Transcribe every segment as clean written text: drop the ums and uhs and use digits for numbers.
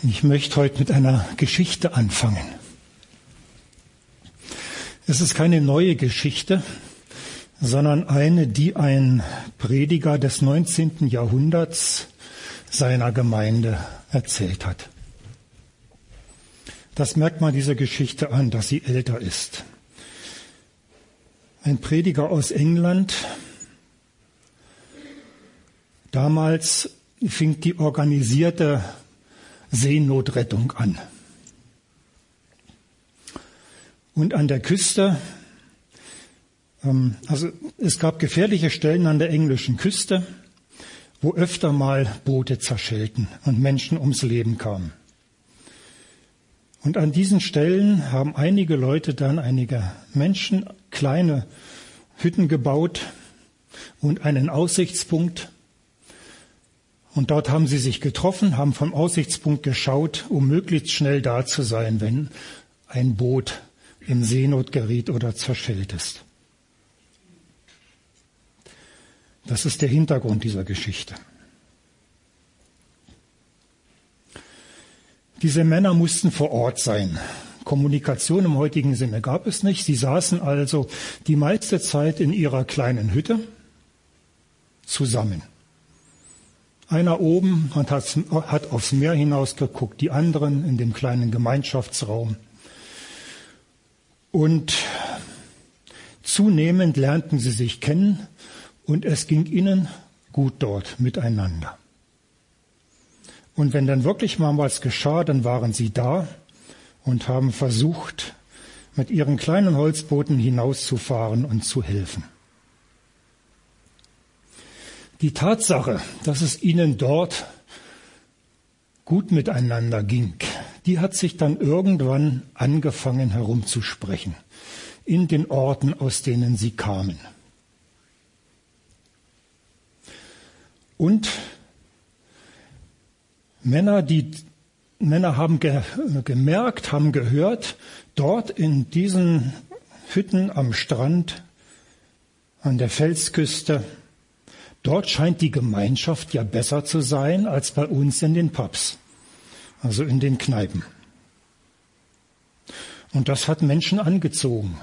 Ich möchte heute mit einer Geschichte anfangen. Es ist keine neue Geschichte, sondern eine, die ein Prediger des 19. Jahrhunderts seiner Gemeinde erzählt hat. Das merkt man dieser Geschichte an, dass sie älter ist. Ein Prediger aus England. Damals fing die organisierte Seenotrettung an. Und an der Küste, also es gab gefährliche Stellen an der englischen Küste, wo öfter mal Boote zerschellten und Menschen ums Leben kamen. Und an diesen Stellen haben einige Leute dann, einige Menschen, kleine Hütten gebaut und einen Aussichtspunkt. Und dort haben sie sich getroffen, haben vom Aussichtspunkt geschaut, um möglichst schnell da zu sein, wenn ein Boot in Seenot geriet oder zerschellt ist. Das ist der Hintergrund dieser Geschichte. Diese Männer mussten vor Ort sein. Kommunikation im heutigen Sinne gab es nicht. Sie saßen also die meiste Zeit in ihrer kleinen Hütte zusammen. Einer oben hat aufs Meer hinausgeguckt, die anderen in dem kleinen Gemeinschaftsraum. Und zunehmend lernten sie sich kennen und es ging ihnen gut dort miteinander. Und wenn dann wirklich mal was geschah, dann waren sie da und haben versucht, mit ihren kleinen Holzbooten hinauszufahren und zu helfen. Die Tatsache, dass es ihnen dort gut miteinander ging, die hat sich dann irgendwann angefangen herumzusprechen in den Orten, aus denen sie kamen. Und Männer haben gemerkt, haben gehört, dort in diesen Hütten am Strand, an der Felsküste, dort scheint die Gemeinschaft ja besser zu sein als bei uns in den Pubs, also in den Kneipen. Und das hat Menschen angezogen.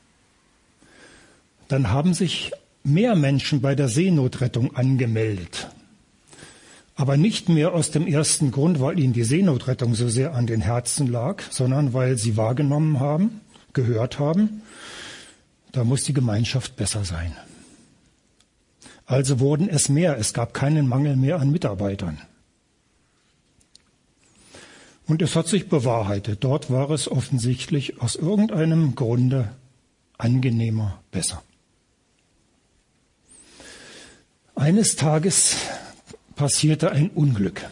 Dann haben sich mehr Menschen bei der Seenotrettung angemeldet. Aber nicht mehr aus dem ersten Grund, weil ihnen die Seenotrettung so sehr an den Herzen lag, sondern weil sie wahrgenommen haben, gehört haben, da muss die Gemeinschaft besser sein. Also wurden es mehr, es gab keinen Mangel mehr an Mitarbeitern. Und es hat sich bewahrheitet, dort war es offensichtlich aus irgendeinem Grunde angenehmer, besser. Eines Tages passierte ein Unglück.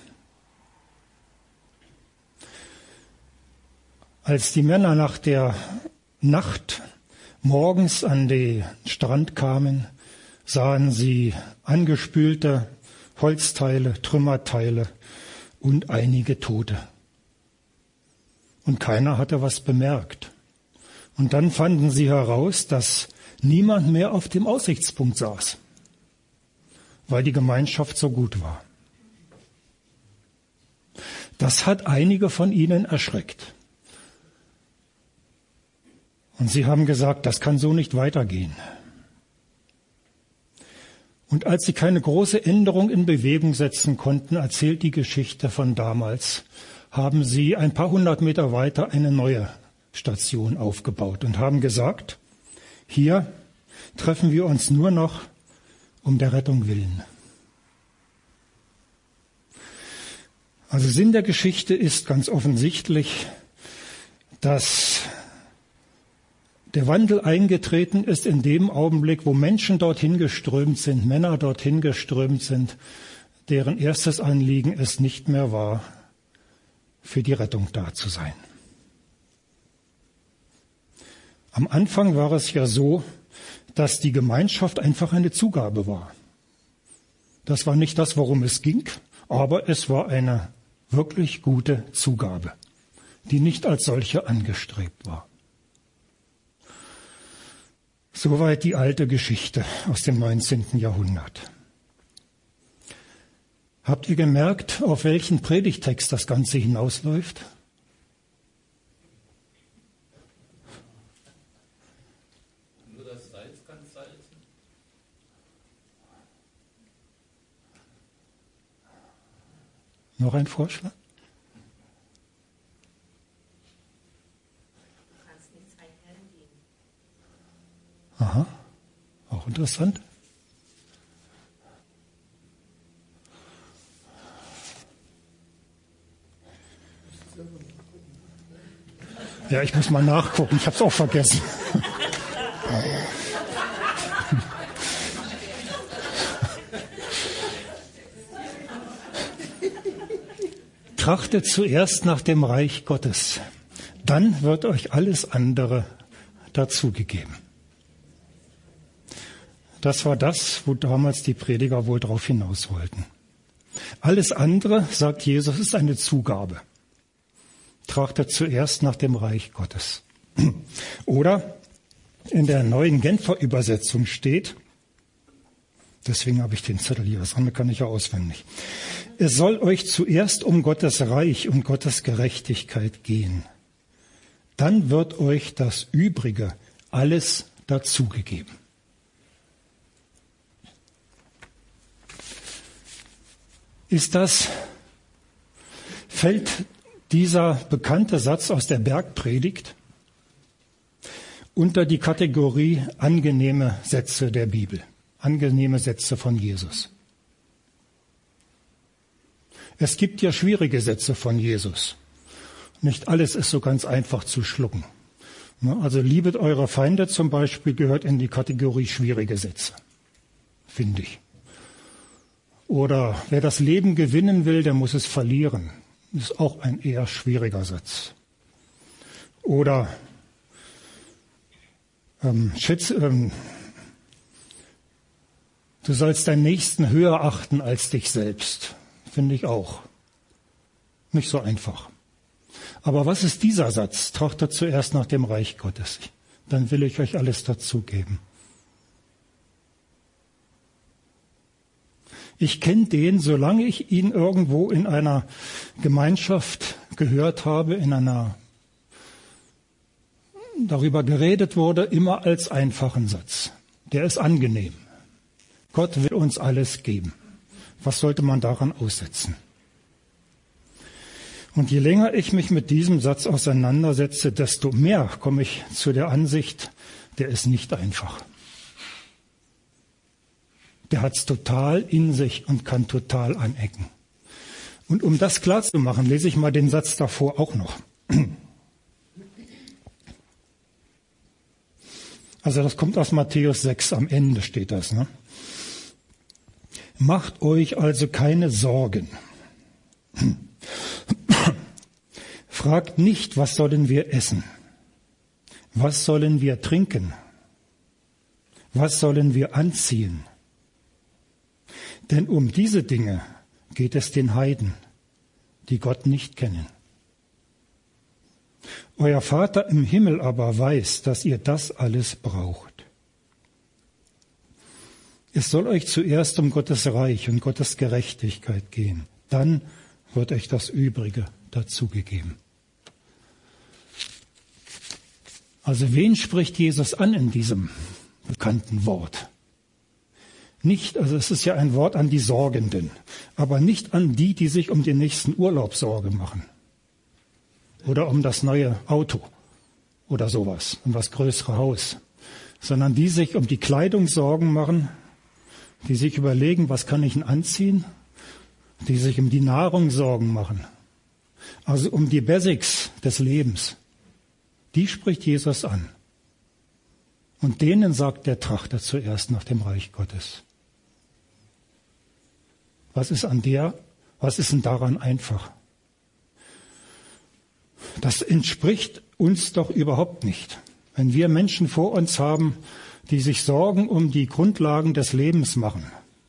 Als die Männer nach der Nacht morgens an den Strand kamen, sahen sie angespülte Holzteile, Trümmerteile und einige Tote. Und keiner hatte was bemerkt. Und dann fanden sie heraus, dass niemand mehr auf dem Aussichtspunkt saß, weil die Gemeinschaft so gut war. Das hat einige von ihnen erschreckt. Und sie haben gesagt, das kann so nicht weitergehen. Und als sie keine große Änderung in Bewegung setzen konnten, erzählt die Geschichte von damals, haben sie ein paar hundert Meter weiter eine neue Station aufgebaut und haben gesagt, hier treffen wir uns nur noch um der Rettung willen. Also Sinn der Geschichte ist ganz offensichtlich, dass der Wandel eingetreten ist in dem Augenblick, wo Menschen dorthin geströmt sind, Männer dorthin geströmt sind, deren erstes Anliegen es nicht mehr war, für die Rettung da zu sein. Am Anfang war es ja so, dass die Gemeinschaft einfach eine Zugabe war. Das war nicht das, worum es ging, aber es war eine wirklich gute Zugabe, die nicht als solche angestrebt war. Soweit die alte Geschichte aus dem 19. Jahrhundert. Habt ihr gemerkt, auf welchen Predigtext das Ganze hinausläuft? Nur das Salz kann salzen. Noch ein Vorschlag? Du kannst nicht zwei Herren dienen. Aha, auch interessant. Ja, ich muss mal nachgucken, ich habe es auch vergessen. Trachtet zuerst nach dem Reich Gottes, dann wird euch alles andere dazugegeben. Das war das, wo damals die Prediger wohl drauf hinaus wollten. Alles andere, sagt Jesus, ist eine Zugabe. Trachtet zuerst nach dem Reich Gottes. Oder in der neuen Genfer Übersetzung steht, deswegen habe ich den Zettel hier, das andere kann ich ja auswendig. Es soll euch zuerst um Gottes Reich und Gottes Gerechtigkeit gehen. Dann wird euch das Übrige alles dazugegeben. Fällt dieser bekannte Satz aus der Bergpredigt unter die Kategorie angenehme Sätze der Bibel, angenehme Sätze von Jesus? Es gibt ja schwierige Sätze von Jesus. Nicht alles ist so ganz einfach zu schlucken. Also liebet eure Feinde zum Beispiel gehört in die Kategorie schwierige Sätze, finde ich. Oder wer das Leben gewinnen will, der muss es verlieren. Das ist auch ein eher schwieriger Satz. Oder du sollst deinen Nächsten höher achten als dich selbst. Finde ich auch. Nicht so einfach. Aber was ist dieser Satz? Trachtet zuerst nach dem Reich Gottes. Dann will ich euch alles dazugeben. Ich kenne den, solange ich ihn irgendwo in einer Gemeinschaft gehört habe, darüber geredet wurde, immer als einfachen Satz. Der ist angenehm. Gott will uns alles geben. Was sollte man daran aussetzen? Und je länger ich mich mit diesem Satz auseinandersetze, desto mehr komme ich zu der Ansicht, der ist nicht einfach. Der hat es total in sich und kann total anecken. Und um das klarzumachen, lese ich mal den Satz davor auch noch. Also das kommt aus Matthäus 6, am Ende steht das. Ne? Macht euch also keine Sorgen. Fragt nicht, was sollen wir essen? Was sollen wir trinken? Was sollen wir anziehen? Denn um diese Dinge geht es den Heiden, die Gott nicht kennen. Euer Vater im Himmel aber weiß, dass ihr das alles braucht. Es soll euch zuerst um Gottes Reich und Gottes Gerechtigkeit gehen. Dann wird euch das Übrige dazugegeben. Also wen spricht Jesus an in diesem bekannten Wort? Nicht, also es ist ja ein Wort an die Sorgenden, aber nicht an die, die sich um den nächsten Urlaub Sorge machen. Oder um das neue Auto oder sowas, um das größere Haus. Sondern die sich um die Kleidung Sorgen machen, die sich überlegen, was kann ich denn anziehen, die sich um die Nahrung Sorgen machen. Also um die Basics des Lebens. Die spricht Jesus an. Und denen sagt der Trachter zuerst nach dem Reich Gottes. Was ist denn daran einfach? Das entspricht uns doch überhaupt nicht. Wenn wir Menschen vor uns haben, die sich Sorgen um die Grundlagen des Lebens machen,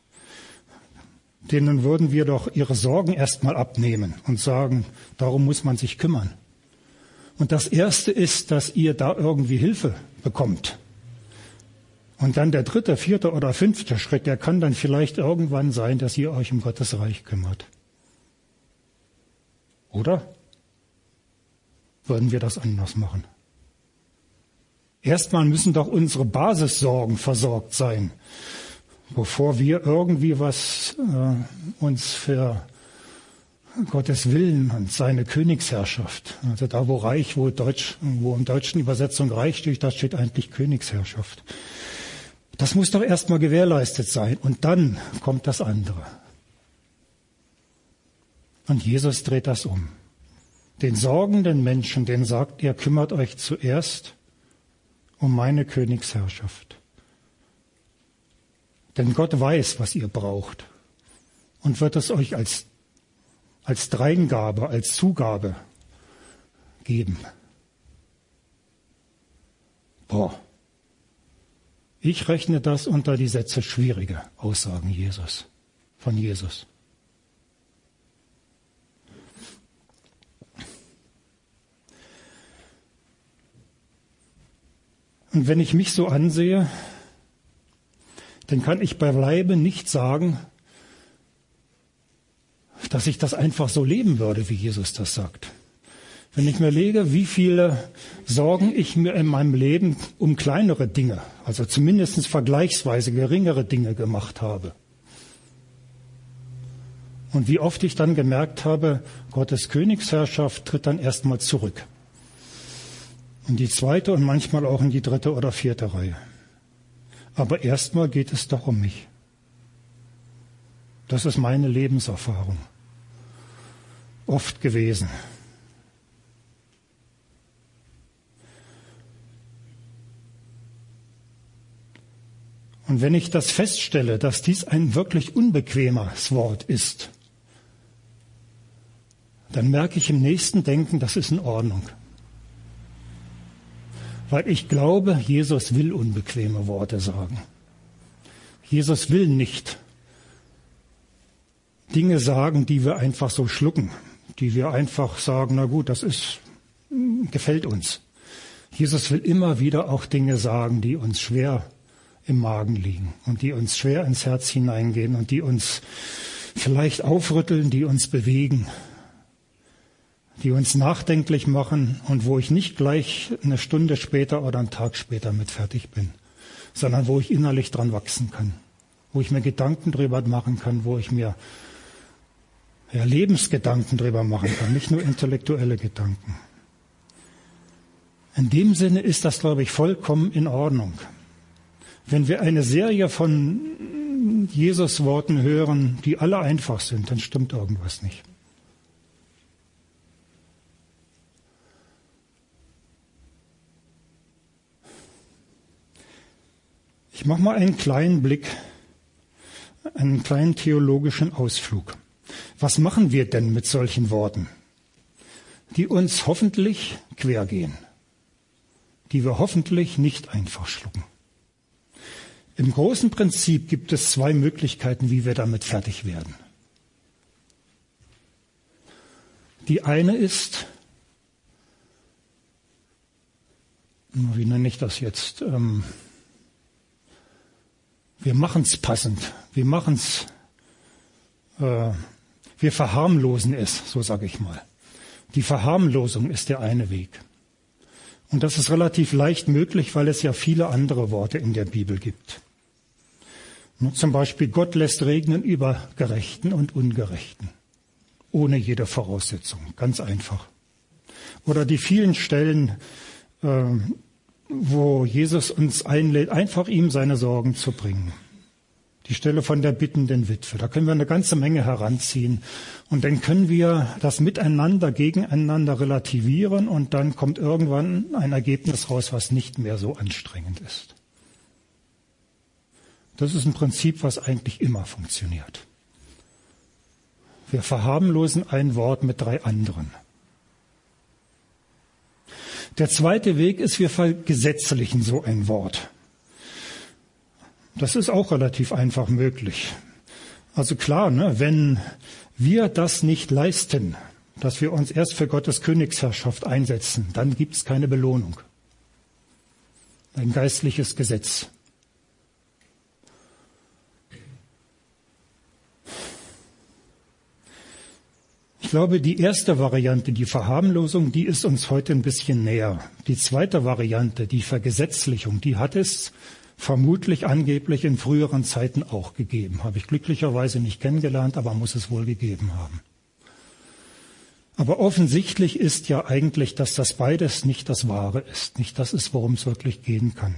denen würden wir doch ihre Sorgen erstmal abnehmen und sagen, darum muss man sich kümmern. Und das Erste ist, dass ihr da irgendwie Hilfe bekommt. Und dann der 3., 4. oder 5. Schritt, der kann dann vielleicht irgendwann sein, dass ihr euch um Gottes Reich kümmert. Oder? Würden wir das anders machen? Erstmal müssen doch unsere Basissorgen versorgt sein, bevor wir irgendwie was uns für Gottes Willen und seine Königsherrschaft, also da wo Reich, wo im deutschen Übersetzung Reich steht, da steht eigentlich Königsherrschaft. Das muss doch erstmal gewährleistet sein und dann kommt das andere. Und Jesus dreht das um. Den sorgenden Menschen, denen sagt er, kümmert euch zuerst um meine Königsherrschaft. Denn Gott weiß, was ihr braucht und wird es euch als Dreingabe, als Zugabe geben. Ich rechne das unter die Sätze schwierige Aussagen von Jesus. Und wenn ich mich so ansehe, dann kann ich beileibe nicht sagen, dass ich das einfach so leben würde, wie Jesus das sagt. Wenn ich mir lege, wie viele Sorgen ich mir in meinem Leben um kleinere Dinge, also zumindest vergleichsweise geringere Dinge gemacht habe. Und wie oft ich dann gemerkt habe, Gottes Königsherrschaft tritt dann erstmal zurück. In die 2. und manchmal auch in die 3. oder 4. Reihe. Aber erstmal geht es doch um mich. Das ist meine Lebenserfahrung. Oft gewesen. Und wenn ich das feststelle, dass dies ein wirklich unbequemes Wort ist, dann merke ich im nächsten Denken, das ist in Ordnung. Weil ich glaube, Jesus will unbequeme Worte sagen. Jesus will nicht Dinge sagen, die wir einfach so schlucken, die wir einfach sagen, na gut, gefällt uns. Jesus will immer wieder auch Dinge sagen, die uns schwer im Magen liegen und die uns schwer ins Herz hineingehen und die uns vielleicht aufrütteln, die uns bewegen, die uns nachdenklich machen und wo ich nicht gleich eine Stunde später oder einen Tag später mit fertig bin, sondern wo ich innerlich dran wachsen kann, wo ich mir Gedanken drüber machen kann, wo ich mir Lebensgedanken drüber machen kann, nicht nur intellektuelle Gedanken. In dem Sinne ist das, glaube ich, vollkommen in Ordnung. Wenn wir eine Serie von Jesus-Worten hören, die alle einfach sind, dann stimmt irgendwas nicht. Ich mache mal einen kleinen theologischen Ausflug. Was machen wir denn mit solchen Worten, die uns hoffentlich quer gehen, die wir hoffentlich nicht einfach schlucken? Im großen Prinzip gibt es 2 Möglichkeiten, wie wir damit fertig werden. Die eine ist, wie nenne ich das jetzt? Wir machen es passend. Wir verharmlosen es, so sage ich mal. Die Verharmlosung ist der eine Weg. Und das ist relativ leicht möglich, weil es ja viele andere Worte in der Bibel gibt. Zum Beispiel, Gott lässt regnen über Gerechten und Ungerechten. Ohne jede Voraussetzung. Ganz einfach. Oder die vielen Stellen, wo Jesus uns einlädt, einfach ihm seine Sorgen zu bringen. Die Stelle von der bittenden Witwe. Da können wir eine ganze Menge heranziehen. Und dann können wir das miteinander, gegeneinander relativieren und dann kommt irgendwann ein Ergebnis raus, was nicht mehr so anstrengend ist. Das ist ein Prinzip, was eigentlich immer funktioniert. Wir verharmlosen ein Wort mit 3 anderen. Der zweite Weg ist, wir vergesetzlichen so ein Wort. Das ist auch relativ einfach möglich. Also klar, wenn wir das nicht leisten, dass wir uns erst für Gottes Königsherrschaft einsetzen, dann gibt es keine Belohnung. Ein geistliches Gesetz. glaube, die erste Variante, die Verharmlosung, die ist uns heute ein bisschen näher. Die zweite Variante, die Vergesetzlichung, die hat es vermutlich angeblich in früheren Zeiten auch gegeben. Habe ich glücklicherweise nicht kennengelernt, aber muss es wohl gegeben haben. Aber offensichtlich ist ja eigentlich, dass das beides nicht das Wahre ist, nicht das ist, worum es wirklich gehen kann.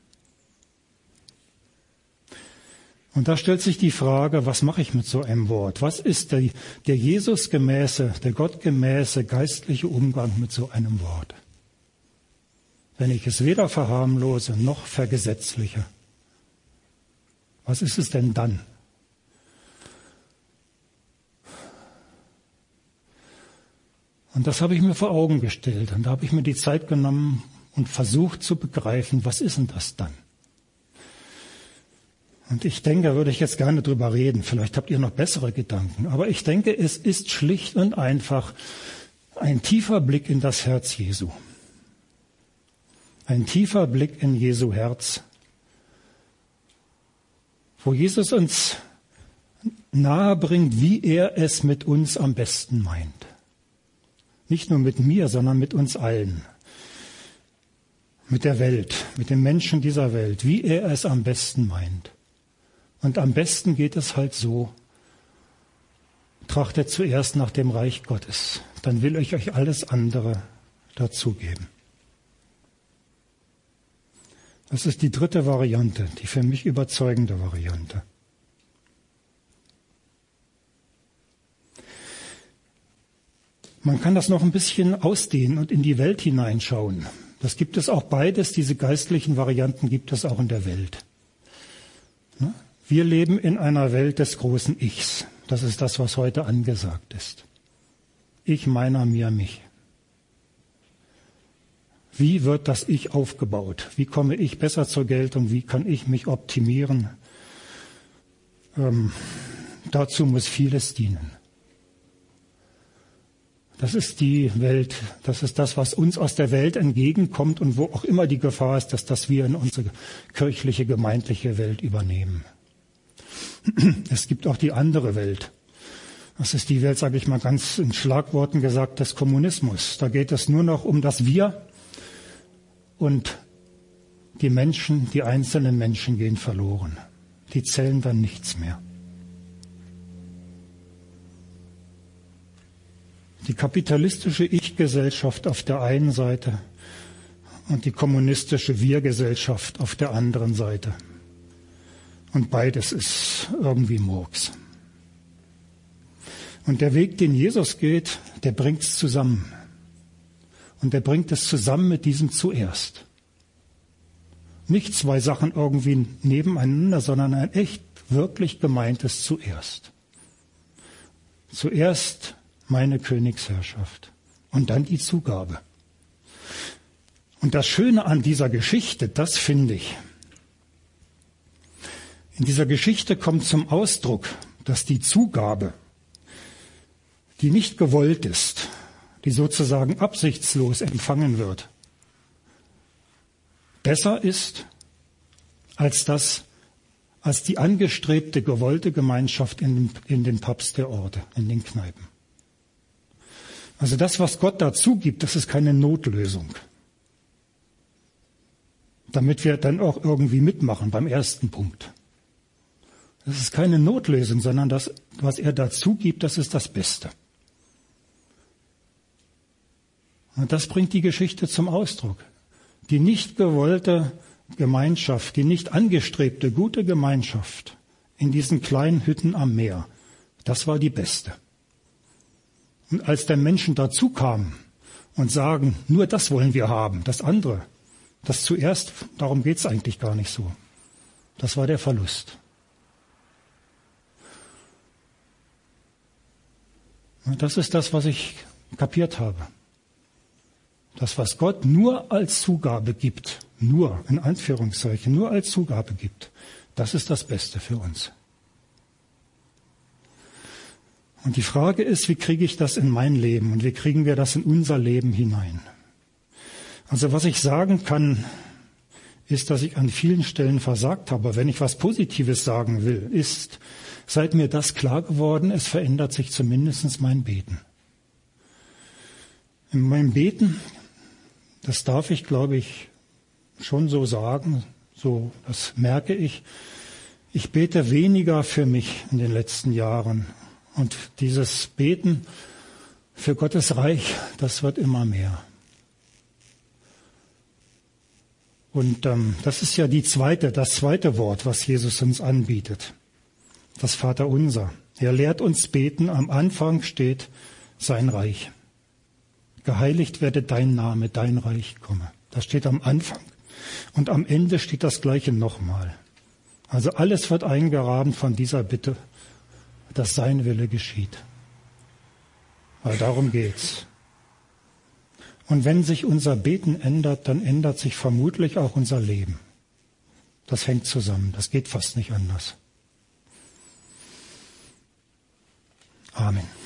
Und da stellt sich die Frage, was mache ich mit so einem Wort? Was ist der Jesusgemäße, der gottgemäße geistliche Umgang mit so einem Wort? Wenn ich es weder verharmlose noch vergesetzliche, was ist es denn dann? Und das habe ich mir vor Augen gestellt. Und da habe ich mir die Zeit genommen und versucht zu begreifen, was ist denn das dann? Und ich denke, da würde ich jetzt gerne drüber reden. Vielleicht habt ihr noch bessere Gedanken. Aber ich denke, es ist schlicht und einfach ein tiefer Blick in das Herz Jesu. Ein tiefer Blick in Jesu Herz, wo Jesus uns nahebringt, wie er es mit uns am besten meint. Nicht nur mit mir, sondern mit uns allen. Mit der Welt, mit den Menschen dieser Welt, wie er es am besten meint. Und am besten geht es halt so, trachtet zuerst nach dem Reich Gottes, dann will ich euch alles andere dazugeben. Das ist die dritte Variante, die für mich überzeugende Variante. Man kann das noch ein bisschen ausdehnen und in die Welt hineinschauen. Das gibt es auch beides, diese geistlichen Varianten gibt es auch in der Welt. Wir leben in einer Welt des großen Ichs. Das ist das, was heute angesagt ist. Ich, meiner, mir, mich. Wie wird das Ich aufgebaut? Wie komme ich besser zur Geltung? Wie kann ich mich optimieren? Dazu muss vieles dienen. Das ist die Welt, das ist das, was uns aus der Welt entgegenkommt und wo auch immer die Gefahr ist, dass das wir in unsere kirchliche, gemeindliche Welt übernehmen. Es gibt auch die andere Welt. Das ist die Welt, sage ich mal ganz in Schlagworten gesagt, des Kommunismus. Da geht es nur noch um das Wir und die Menschen, die einzelnen Menschen gehen verloren. Die zählen dann nichts mehr. Die kapitalistische Ich-Gesellschaft auf der einen Seite und die kommunistische Wir-Gesellschaft auf der anderen Seite. Und beides ist irgendwie Murks. Und der Weg, den Jesus geht, der bringt es zusammen. Und der bringt es zusammen mit diesem zuerst. Nicht zwei Sachen irgendwie nebeneinander, sondern ein echt, wirklich gemeintes zuerst. Zuerst meine Königsherrschaft und dann die Zugabe. Und das Schöne an dieser Geschichte, das finde ich, in dieser Geschichte kommt zum Ausdruck, dass die Zugabe, die nicht gewollt ist, die sozusagen absichtslos empfangen wird, besser ist als die angestrebte, gewollte Gemeinschaft in den Pubs der Orte, in den Kneipen. Also das, was Gott dazu gibt, das ist keine Notlösung. Damit wir dann auch irgendwie mitmachen beim ersten Punkt. Das ist keine Notlösung, sondern das, was er dazu gibt, das ist das Beste. Und das bringt die Geschichte zum Ausdruck. Die nicht gewollte Gemeinschaft, die nicht angestrebte gute Gemeinschaft in diesen kleinen Hütten am Meer, das war die beste. Und als dann Menschen dazu kamen und sagen, nur das wollen wir haben, das andere, das zuerst, darum geht es eigentlich gar nicht so. Das war der Verlust. Und das ist das, was ich kapiert habe. Das, was Gott nur als Zugabe gibt, nur, in Anführungszeichen, nur als Zugabe gibt, das ist das Beste für uns. Und die Frage ist, wie kriege ich das in mein Leben und wie kriegen wir das in unser Leben hinein? Also was ich sagen kann, ist, dass ich an vielen Stellen versagt habe. Wenn ich was Positives sagen will, ist, seit mir das klar geworden ist, verändert sich zumindest mein Beten. In meinem Beten, das darf ich, glaube ich, schon so sagen, so, das merke ich. Ich bete weniger für mich in den letzten Jahren. Und dieses Beten für Gottes Reich, das wird immer mehr. Und das ist ja das zweite Wort, was Jesus uns anbietet. Das Vaterunser. Er lehrt uns beten. Am Anfang steht sein Reich. Geheiligt werde dein Name, dein Reich komme. Das steht am Anfang. Und am Ende steht das Gleiche nochmal. Also alles wird eingerahmt von dieser Bitte, dass sein Wille geschieht. Weil darum geht's. Und wenn sich unser Beten ändert, dann ändert sich vermutlich auch unser Leben. Das hängt zusammen. Das geht fast nicht anders. Amen.